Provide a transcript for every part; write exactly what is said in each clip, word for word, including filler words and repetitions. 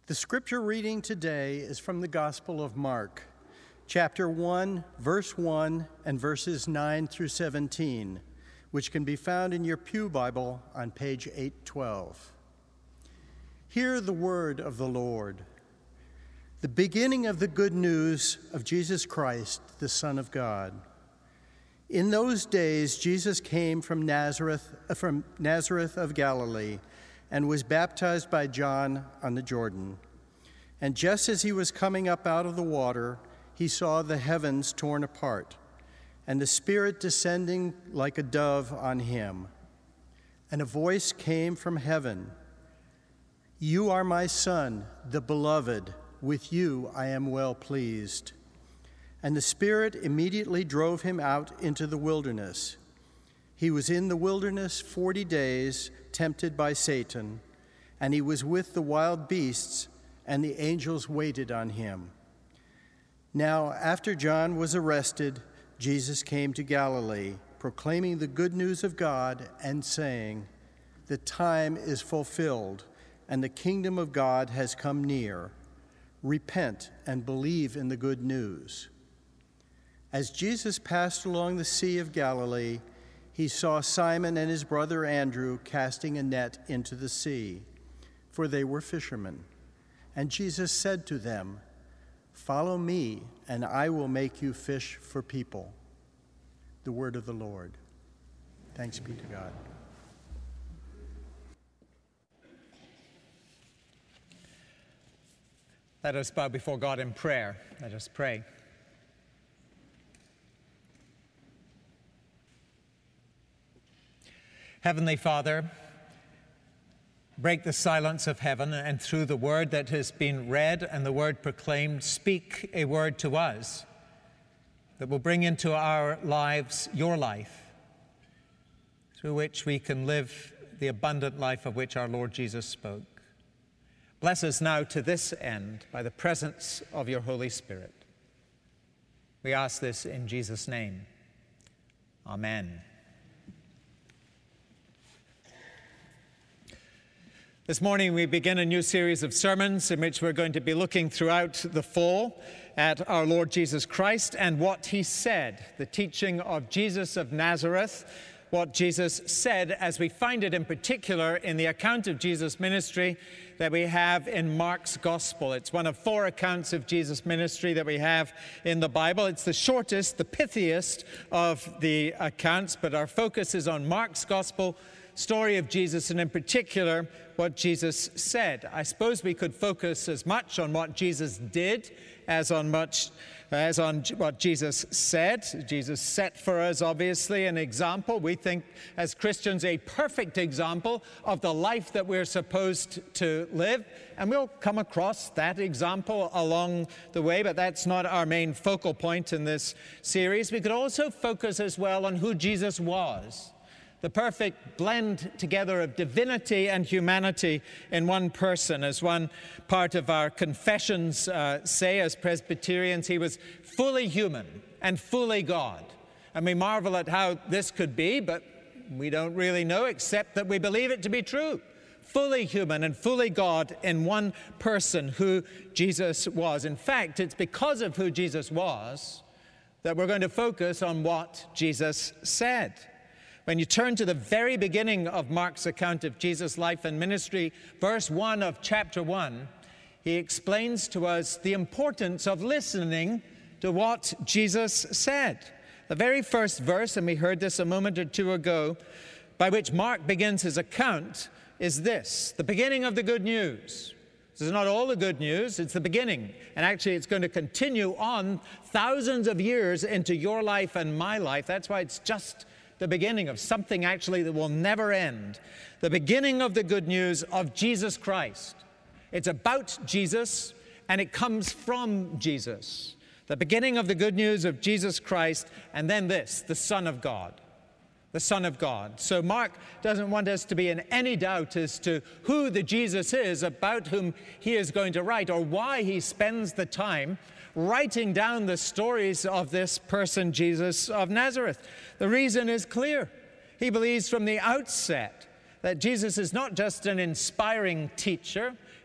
The scripture reading today is from the Gospel of Mark, chapter one, verse one, and verses nine through seventeen, which can be found in your Pew Bible on page eight twelve. Hear the word of the Lord. The beginning of the good news of Jesus Christ, the Son of God. In those days, Jesus came from Nazareth, from Nazareth of Galilee, and was baptized by John on the Jordan. And just as he was coming up out of the water, he saw the heavens torn apart, and the Spirit descending like a dove on him. And a voice came from heaven, "You are my Son, the beloved. With you I am well pleased." And the Spirit immediately drove him out into the wilderness. He was in the wilderness forty days, tempted by Satan, and he was with the wild beasts, and the angels waited on him. Now, after John was arrested, Jesus came to Galilee, proclaiming the good news of God and saying, "The time is fulfilled, and the kingdom of God has come near. Repent and believe in the good news." As Jesus passed along the Sea of Galilee, he saw Simon and his brother Andrew casting a net into the sea, for they were fishermen. And Jesus said to them, "Follow me, and I will make you fish for people." The word of the Lord. Thanks be to God. Let us bow before God in prayer. Let us pray. Heavenly Father, break the silence of heaven, and through the word that has been read and the word proclaimed, speak a word to us that will bring into our lives your life, through which we can live the abundant life of which our Lord Jesus spoke. Bless us now to this end by the presence of your Holy Spirit. We ask this in Jesus' name. Amen. This morning we begin a new series of sermons in which we're going to be looking throughout the fall at our Lord Jesus Christ and what he said, the teaching of Jesus of Nazareth, what Jesus said as we find it in particular in the account of Jesus' ministry that we have in Mark's Gospel. It's one of four accounts of Jesus' ministry that we have in the Bible. It's the shortest, the pithiest of the accounts, but our focus is on Mark's Gospel, story of Jesus, and in particular, what Jesus said. I suppose we could focus as much on what Jesus did as on much as on what Jesus said. Jesus set for us, obviously, an example. We think, as Christians, a perfect example of the life that we're supposed to live. And we'll come across that example along the way, but that's not our main focal point in this series. We could also focus as well on who Jesus was. The perfect blend together of divinity and humanity in one person. As one part of our confessions uh, say, as Presbyterians, he was fully human and fully God. And we marvel at how this could be, but we don't really know except that we believe it to be true. Fully human and fully God in one person, who Jesus was. In fact, it's because of who Jesus was that we're going to focus on what Jesus said. When you turn to the very beginning of Mark's account of Jesus' life and ministry, verse one of chapter one, he explains to us the importance of listening to what Jesus said. The very first verse, and we heard this a moment or two ago, by which Mark begins his account, is this: the beginning of the good news. This is not all the good news, it's the beginning. And actually it's going to continue on thousands of years into your life and my life. That's why it's just the beginning of something actually that will never end. The beginning of the good news of Jesus Christ. It's about Jesus, and it comes from Jesus. The beginning of the good news of Jesus Christ, and then this, the Son of God. The Son of God. So Mark doesn't want us to be in any doubt as to who the Jesus is about whom he is going to write, or why he spends the time writing down the stories of this person, Jesus of Nazareth. The reason is clear. He believes from the outset that Jesus is not just an inspiring teacher.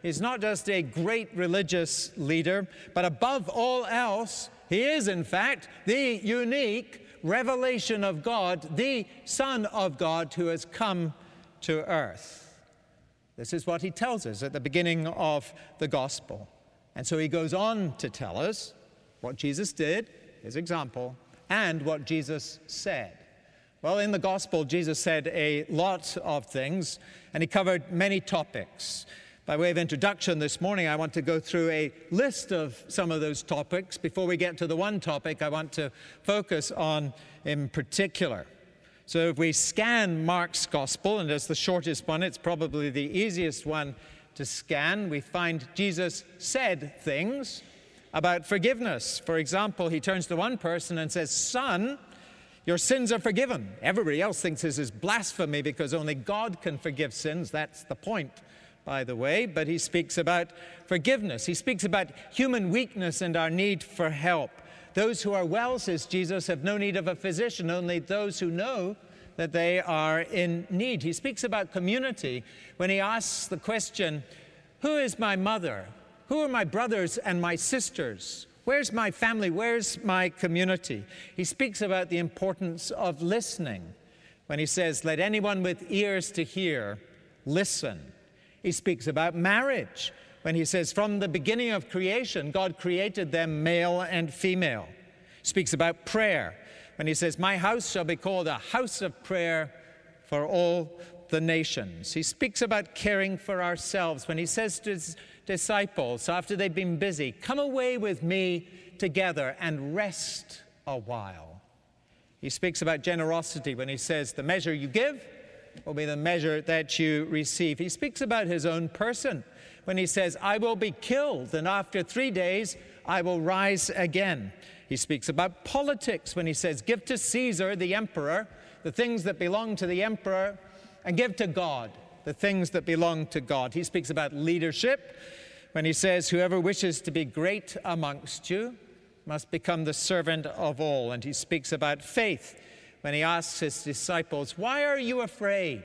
He's not just a great religious leader, but above all else, he is, in fact, the unique revelation of God, the Son of God who has come to earth. This is what he tells us at the beginning of the gospel. And so he goes on to tell us what Jesus did, his example, and what Jesus said. Well, in the gospel, Jesus said a lot of things, and he covered many topics. By way of introduction this morning, I want to go through a list of some of those topics. Before we get to the one topic I want to focus on in particular. So if we scan Mark's gospel, and as the shortest one, it's probably the easiest one to scan, we find Jesus said things about forgiveness. For example, he turns to one person and says, "Son, your sins are forgiven." Everybody else thinks this is blasphemy because only God can forgive sins. That's the point, by the way. But he speaks about forgiveness. He speaks about human weakness and our need for help. Those who are well, says Jesus, have no need of a physician, only those who know that they are in need. He speaks about community when he asks the question, "Who is my mother? Who are my brothers and my sisters? Where's my family? Where's my community?" He speaks about the importance of listening when he says, "Let anyone with ears to hear listen." He speaks about marriage when he says, "From the beginning of creation, God created them male and female." He speaks about prayer when he says, "My house shall be called a house of prayer for all the nations." He speaks about caring for ourselves when he says to his disciples, after they've been busy, "Come away with me together and rest a while." He speaks about generosity when he says, "The measure you give will be the measure that you receive." He speaks about his own person when he says, "I will be killed, and after three days I will rise again." He speaks about politics when he says, "Give to Caesar, the emperor, the things that belong to the emperor, and give to God the things that belong to God." He speaks about leadership when he says, "Whoever wishes to be great amongst you must become the servant of all." And he speaks about faith when he asks his disciples, "Why are you afraid?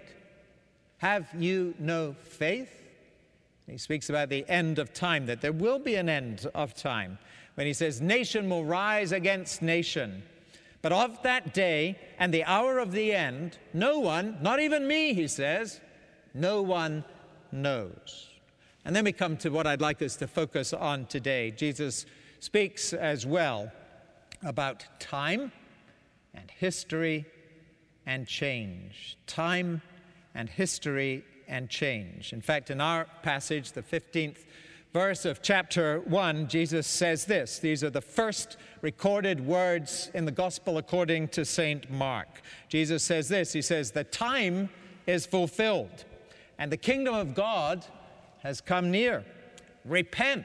Have you no faith?" And he speaks about the end of time, that there will be an end of time, when he says, "Nation will rise against nation. But of that day and the hour of the end, no one, not even me," he says, "no one knows." And then we come to what I'd like us to focus on today. Jesus speaks as well about time and history and change. Time and history and change. In fact, in our passage, the fifteenth verse of chapter one, Jesus says this. These are the first recorded words in the gospel according to Saint Mark. Jesus says this. He says, "The time is fulfilled, and the kingdom of God has come near. Repent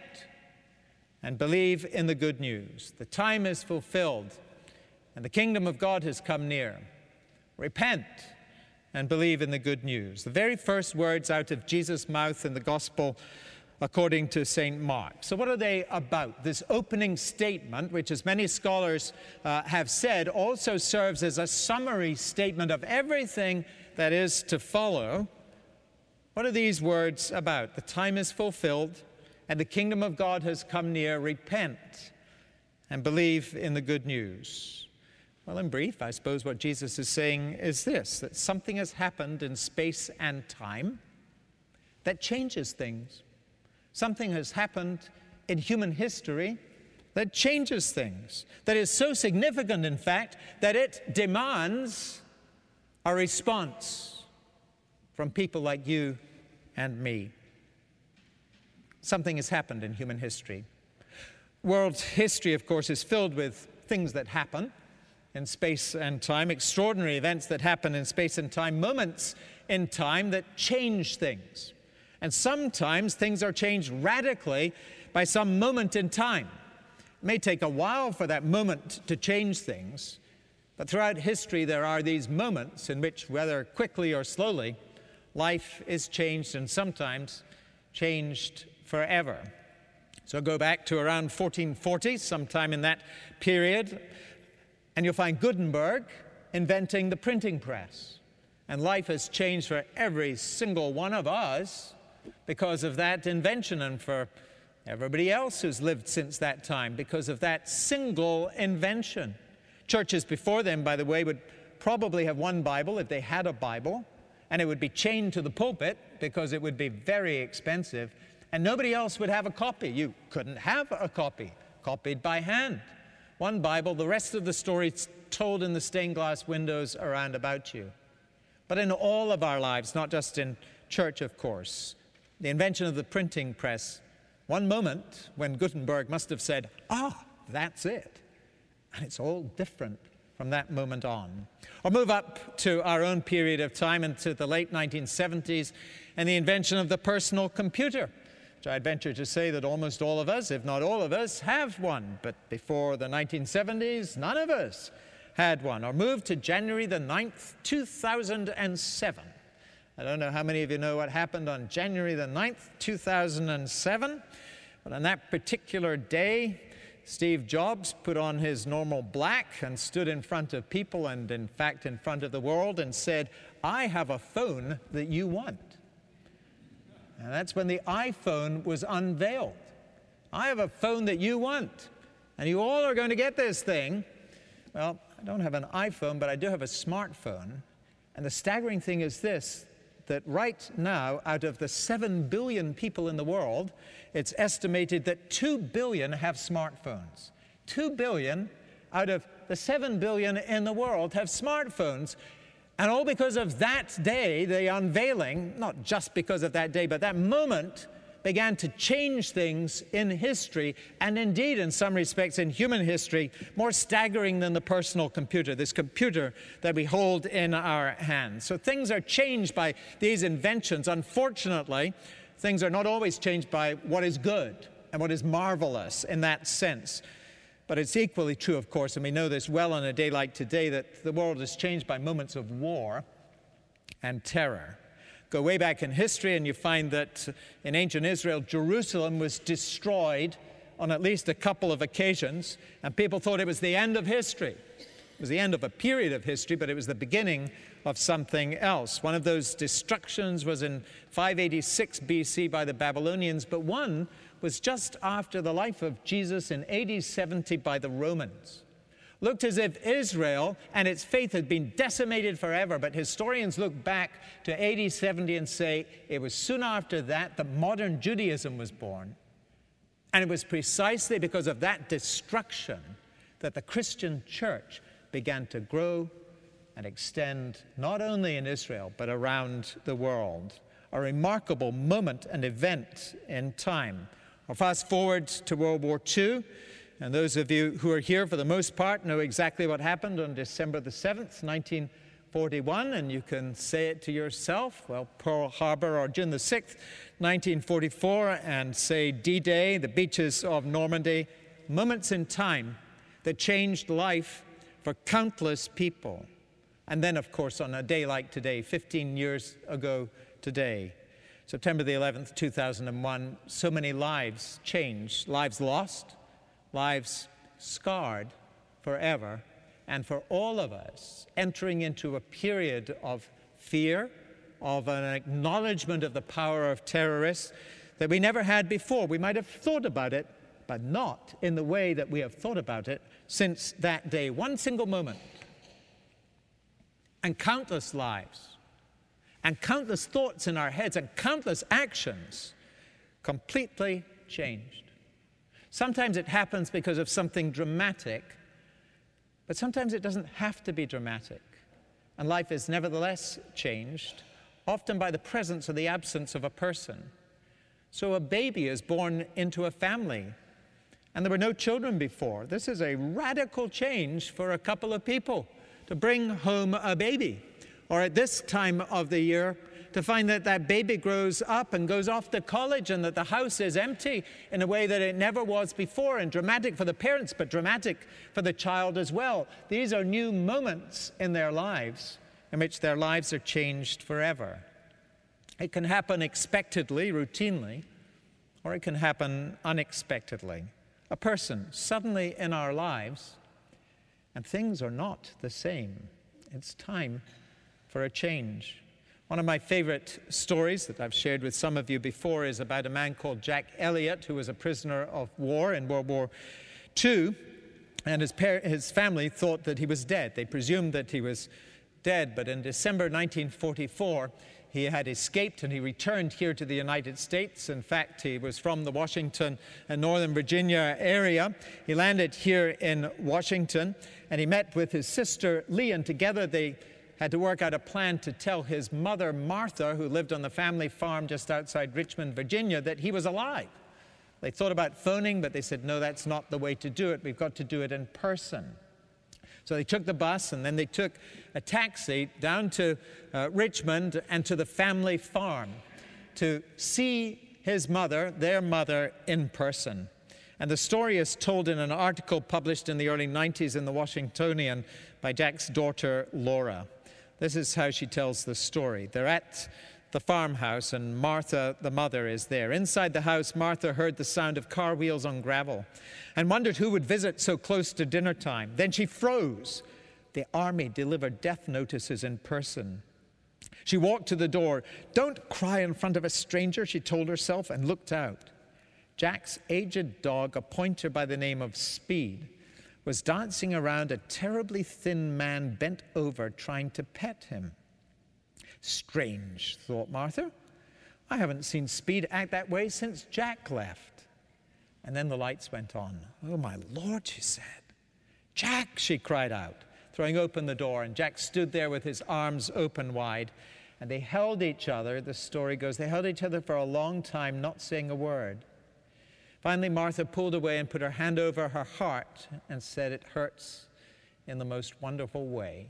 and believe in the good news." The time is fulfilled, and the kingdom of God has come near. Repent and believe in the good news. The very first words out of Jesus' mouth in the gospel according to Saint Mark. So what are they about? This opening statement, which as many scholars uh, have said, also serves as a summary statement of everything that is to follow. What are these words about? The time is fulfilled, and the kingdom of God has come near. Repent and believe in the good news. Well, in brief, I suppose what Jesus is saying is this, that something has happened in space and time that changes things. Something has happened in human history that changes things, that is so significant, in fact, that it demands a response from people like you and me. Something has happened in human history. World history, of course, is filled with things that happen in space and time, extraordinary events that happen in space and time, moments in time that change things. And sometimes things are changed radically by some moment in time. It may take a while for that moment to change things, but throughout history there are these moments in which, whether quickly or slowly, life is changed, and sometimes changed forever. So go back to around fourteen forty, sometime in that period, and you'll find Gutenberg inventing the printing press. And life has changed for every single one of us because of that invention, and for everybody else who's lived since that time because of that single invention. Churches before them, by the way, would probably have one Bible if they had a Bible, and it would be chained to the pulpit because it would be very expensive, and nobody else would have a copy. You couldn't have a copy, copied by hand. One Bible, the rest of the stories told in the stained glass windows around about you. But in all of our lives, not just in church, of course, the invention of the printing press, one moment when Gutenberg must have said, ah, that's it. And it's all different from that moment on. Or move up to our own period of time into the late nineteen seventies and the invention of the personal computer, which I'd venture to say that almost all of us, if not all of us, have one. But before the nineteen seventies, none of us had one. Or move to January the ninth, two thousand seven. I don't know how many of you know what happened on January the ninth, two thousand seven, but on that particular day, Steve Jobs put on his normal black and stood in front of people and, in fact, in front of the world and said, I have a phone that you want. And that's when the iPhone was unveiled. I have a phone that you want, and you all are going to get this thing. Well, I don't have an iPhone, but I do have a smartphone. And the staggering thing is this, that right now, out of the seven billion people in the world, it's estimated that two billion have smartphones. two billion out of the seven billion in the world have smartphones. And all because of that day, the unveiling, not just because of that day, but that moment began to change things in history, and indeed, in some respects, in human history, more staggering than the personal computer, this computer that we hold in our hands. So things are changed by these inventions. Unfortunately, things are not always changed by what is good and what is marvelous in that sense. But it's equally true, of course, and we know this well on a day like today, that the world is changed by moments of war and terror. Go way back in history and you find that in ancient Israel, Jerusalem was destroyed on at least a couple of occasions, and people thought it was the end of history. It was the end of a period of history, but it was the beginning of something else. One of those destructions was in five eighty-six B C by the Babylonians, but one was just after the life of Jesus in A D seventy by the Romans. Looked as if Israel and its faith had been decimated forever, but historians look back to A D seventy and say it was soon after that that modern Judaism was born. And it was precisely because of that destruction that the Christian church began to grow and extend not only in Israel, but around the world. A remarkable moment and event in time. Or fast forward to World War Two. And those of you who are here for the most part know exactly what happened on December the seventh, nineteen forty-one, and you can say it to yourself, well, Pearl Harbor, or June the sixth, nineteen forty-four, and say D-Day, the beaches of Normandy, moments in time that changed life for countless people. And then, of course, on a day like today, fifteen years ago today, September the eleventh, two thousand one, so many lives changed, lives lost, lives scarred forever, and for all of us entering into a period of fear, of an acknowledgement of the power of terrorists that we never had before. We might have thought about it, but not in the way that we have thought about it since that day. One single moment, and countless lives, and countless thoughts in our heads, and countless actions completely changed. Sometimes it happens because of something dramatic, but sometimes it doesn't have to be dramatic. And life is nevertheless changed, often by the presence or the absence of a person. So a baby is born into a family, and there were no children before. This is a radical change for a couple of people to bring home a baby. Or at this time of the year, to find that that baby grows up and goes off to college and that the house is empty in a way that it never was before, and dramatic for the parents, but dramatic for the child as well. These are new moments in their lives in which their lives are changed forever. It can happen expectedly, routinely, or it can happen unexpectedly. A person suddenly in our lives, and things are not the same. It's time for a change. One of my favorite stories that I've shared with some of you before is about a man called Jack Elliott, who was a prisoner of war in World War Two, and his, par- his family thought that he was dead. They presumed that he was dead, but in December nineteen forty-four, he had escaped and he returned here to the United States. In fact, he was from the Washington and Northern Virginia area. He landed here in Washington, and he met with his sister Lee, and together they had to work out a plan to tell his mother, Martha, who lived on the family farm just outside Richmond, Virginia, that he was alive. They thought about phoning, but they said, no, that's not the way to do it. We've got to do it in person. So they took the bus, and then they took a taxi down to uh, Richmond and to the family farm to see his mother, their mother, in person. And the story is told in an article published in the early nineties in the Washingtonian by Jack's daughter, Laura. This is how she tells the story. They're at the farmhouse, and Martha, the mother, is there. Inside the house, Martha heard the sound of car wheels on gravel and wondered who would visit so close to dinner time. Then she froze. The army delivered death notices in person. She walked to the door. Don't cry in front of a stranger, she told herself, and looked out. Jack's aged dog, a pointer by the name of Speed, was dancing around a terribly thin man bent over trying to pet him. Strange, thought Martha. I haven't seen Speed act that way since Jack left. And then the lights went on. Oh, my Lord, she said. Jack, she cried out, throwing open the door, and Jack stood there with his arms open wide, and they held each other, the story goes, they held each other for a long time, not saying a word. Finally, Martha pulled away and put her hand over her heart and said, it hurts in the most wonderful way.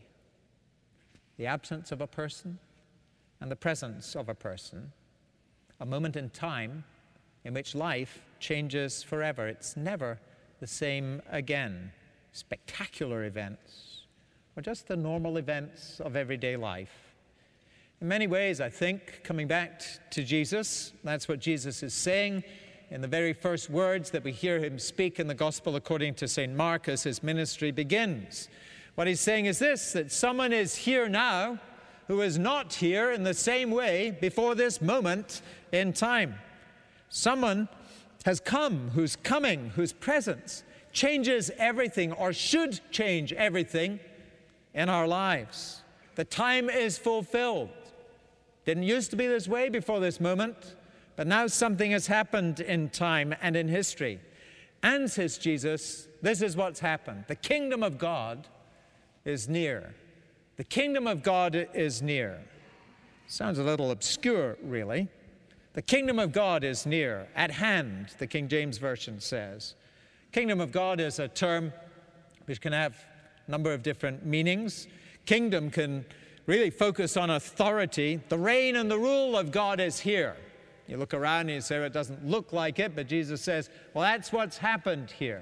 The absence of a person and the presence of a person, a moment in time in which life changes forever. It's never the same again. Spectacular events, or just the normal events of everyday life. In many ways, I think, coming back to Jesus, that's what Jesus is saying in the very first words that we hear him speak in the Gospel according to Saint Mark as his ministry begins. What he's saying is this, that someone is here now who is not here in the same way before this moment in time. Someone has come who's coming, whose presence changes everything, or should change everything in our lives. The time is fulfilled. Didn't used to be this way before this moment, but now something has happened in time and in history. And, says Jesus, this is what's happened. The kingdom of God is near. The kingdom of God is near. Sounds a little obscure, really. The kingdom of God is near, at hand, the King James Version says. Kingdom of God is a term which can have a number of different meanings. Kingdom can really focus on authority. The reign and the rule of God is here. You look around and you say, well, it doesn't look like it, but Jesus says, well, that's what's happened here.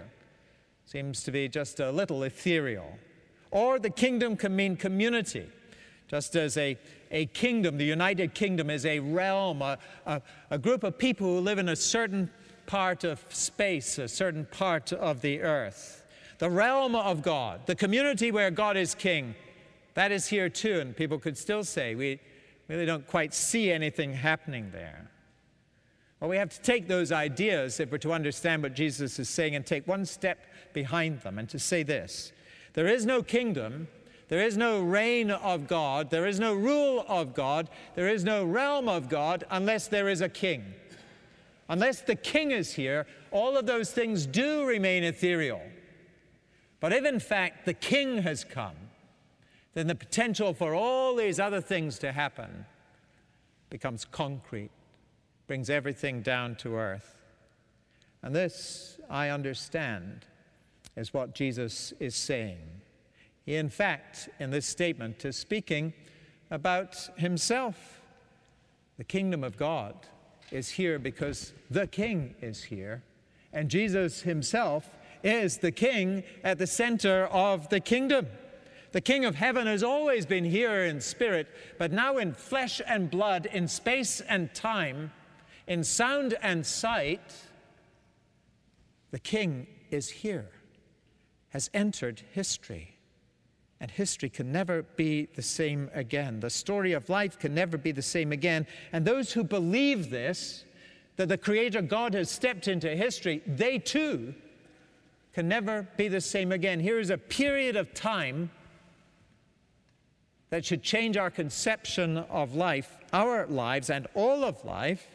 Seems to be just a little ethereal. Or the kingdom can mean community. Just as a, a kingdom, the United Kingdom is a realm, a, a, a group of people who live in a certain part of space, a certain part of the earth. The realm of God, the community where God is king, that is here too. And people could still say, we really don't quite see anything happening there. Well, we have to take those ideas if we're to understand what Jesus is saying and take one step behind them and to say this. There is no kingdom, there is no reign of God, there is no rule of God, there is no realm of God unless there is a king. Unless the king is here, all of those things do remain ethereal. But if in fact the king has come, then the potential for all these other things to happen becomes concrete, brings everything down to earth. And this, I understand, is what Jesus is saying. He, in fact, in this statement, is speaking about himself. The kingdom of God is here because the king is here, and Jesus himself is the king at the center of the kingdom. The King of heaven has always been here in spirit, but now in flesh and blood, in space and time, in sound and sight, the King is here, has entered history. And history can never be the same again. The story of life can never be the same again. And those who believe this, that the Creator God has stepped into history, they too can never be the same again. Here is a period of time that should change our conception of life, our lives, and all of life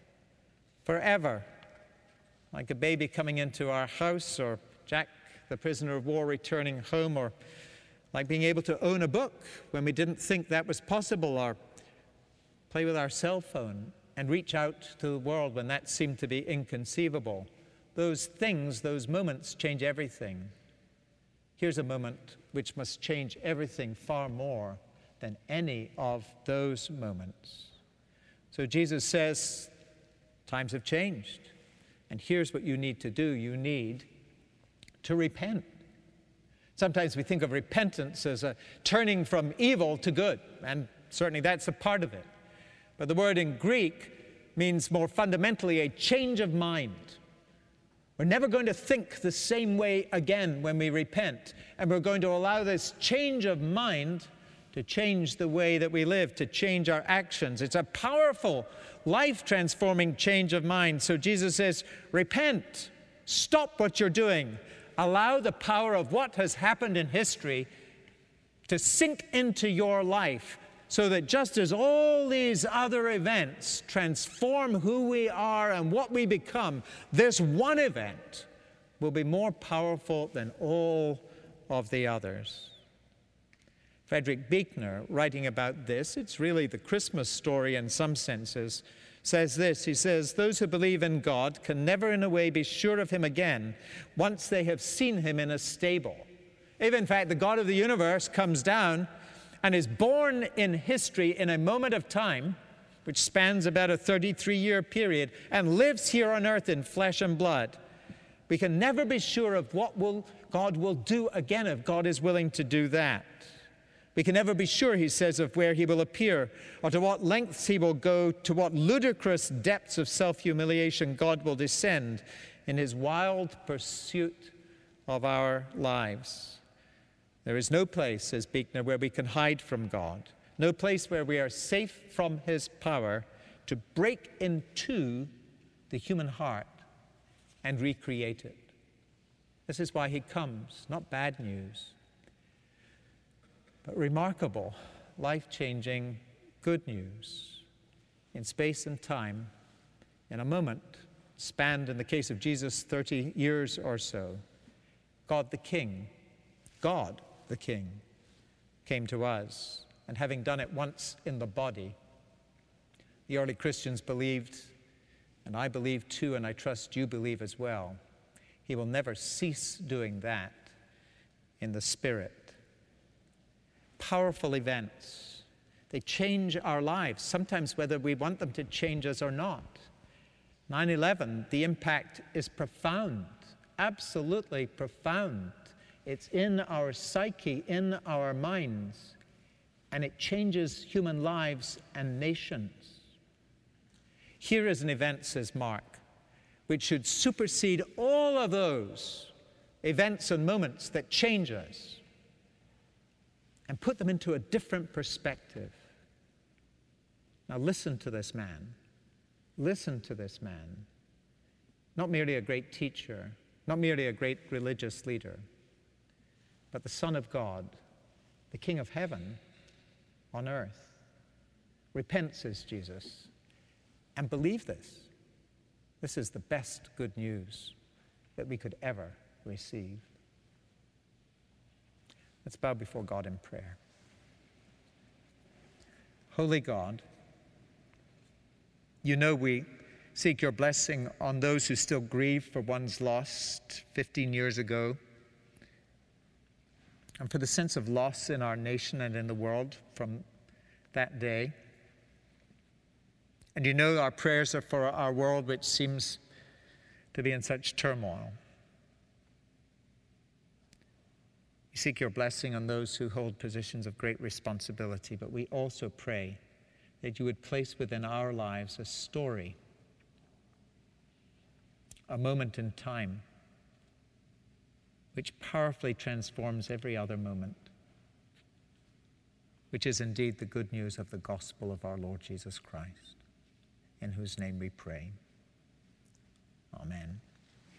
forever. Like a baby coming into our house, or Jack, the prisoner of war, returning home, or like being able to own a book when we didn't think that was possible, or play with our cell phone and reach out to the world when that seemed to be inconceivable. Those things, those moments change everything. Here's a moment which must change everything far more than any of those moments. So Jesus says, times have changed, and here's what you need to do. You need to repent. Sometimes we think of repentance as a turning from evil to good, and certainly that's a part of it. But the word in Greek means more fundamentally a change of mind. We're never going to think the same way again when we repent, and we're going to allow this change of mind to change the way that we live, to change our actions. It's a powerful, life-transforming change of mind. So Jesus says, repent, stop what you're doing. Allow the power of what has happened in history to sink into your life, so that just as all these other events transform who we are and what we become, this one event will be more powerful than all of the others. Frederick Buechner, writing about this, it's really the Christmas story in some senses, says this. He says, those who believe in God can never in a way be sure of him again once they have seen him in a stable. If in fact the God of the universe comes down and is born in history in a moment of time, which spans about a thirty-three year period, and lives here on earth in flesh and blood, we can never be sure of what will God will do again if God is willing to do that. We can never be sure, he says, of where he will appear, or to what lengths he will go, to what ludicrous depths of self-humiliation God will descend in his wild pursuit of our lives. There is no place, says Buechner, where we can hide from God, no place where we are safe from his power to break into the human heart and recreate it. This is why he comes, not bad news, but remarkable, life-changing good news in space and time, in a moment spanned, in the case of Jesus, thirty years or so. God the King, God the King, came to us, and having done it once in the body, the early Christians believed, and I believe too, and I trust you believe as well, he will never cease doing that in the Spirit. Powerful events. They change our lives, sometimes whether we want them to change us or not. nine eleven, the impact is profound, absolutely profound. It's in our psyche, in our minds, and it changes human lives and nations. Here is an event, says Mark, which should supersede all of those events and moments that change us, and put them into a different perspective. Now listen to this man. Listen to this man. Not merely a great teacher, not merely a great religious leader, but the Son of God, the King of heaven on earth. Repent, says Jesus, and believe this. This is the best good news that we could ever receive. Let's bow before God in prayer. Holy God, you know we seek your blessing on those who still grieve for ones lost fifteen years ago, and for the sense of loss in our nation and in the world from that day. And you know our prayers are for our world, which seems to be in such turmoil. We seek your blessing on those who hold positions of great responsibility, but we also pray that you would place within our lives a story, a moment in time, which powerfully transforms every other moment. which is indeed the good news of the gospel of our Lord Jesus Christ, in whose name we pray. Amen.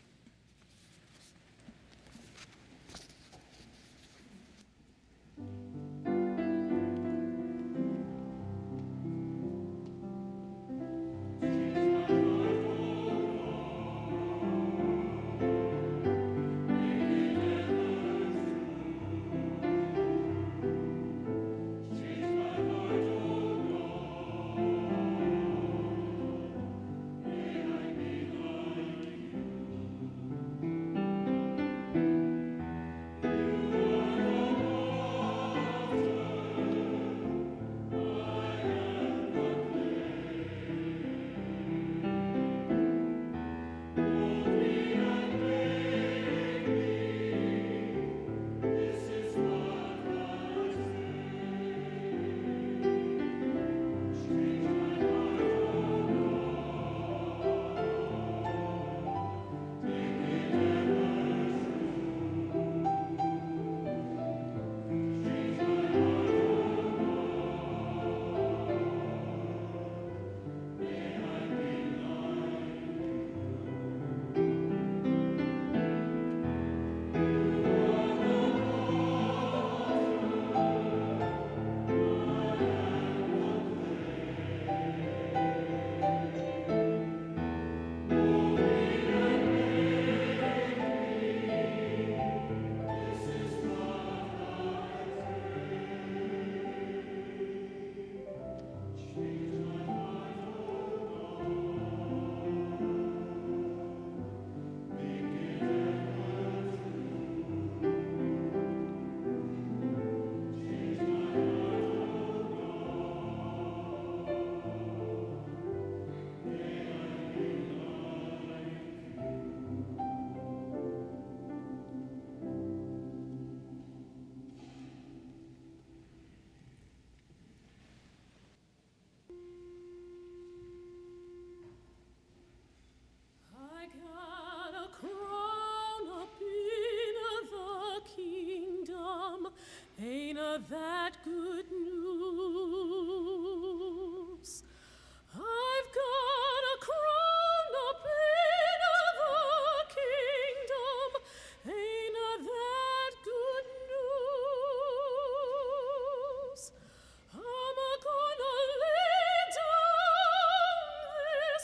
That good news. I've got a crown up in the kingdom. Ain't that good news? I'm a gonna lay down this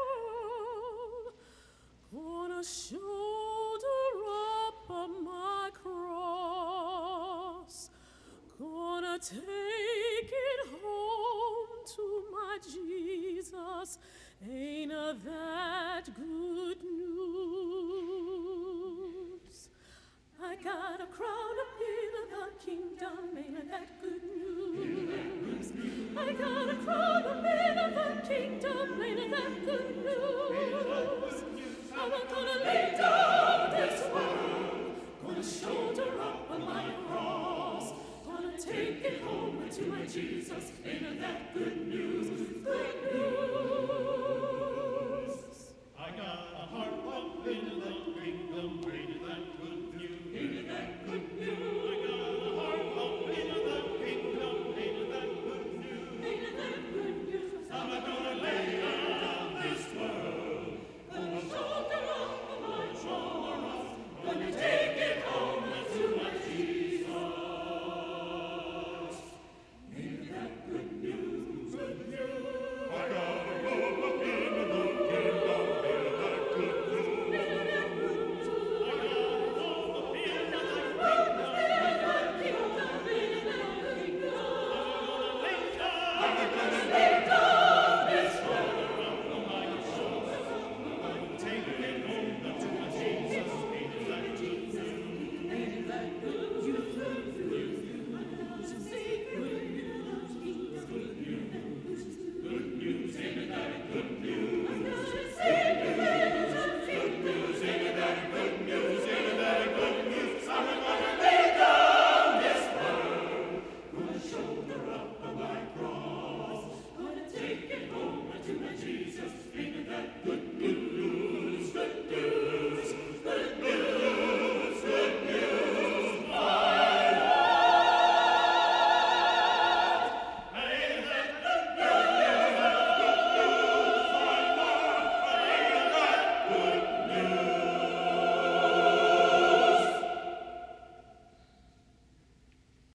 world, gonna shoulder up my cross. Gonna take it home to my Jesus. Ain't that good news? I got a crown up in the kingdom. Ain't that good news? I got a crown up in the kingdom. Ain't that good news?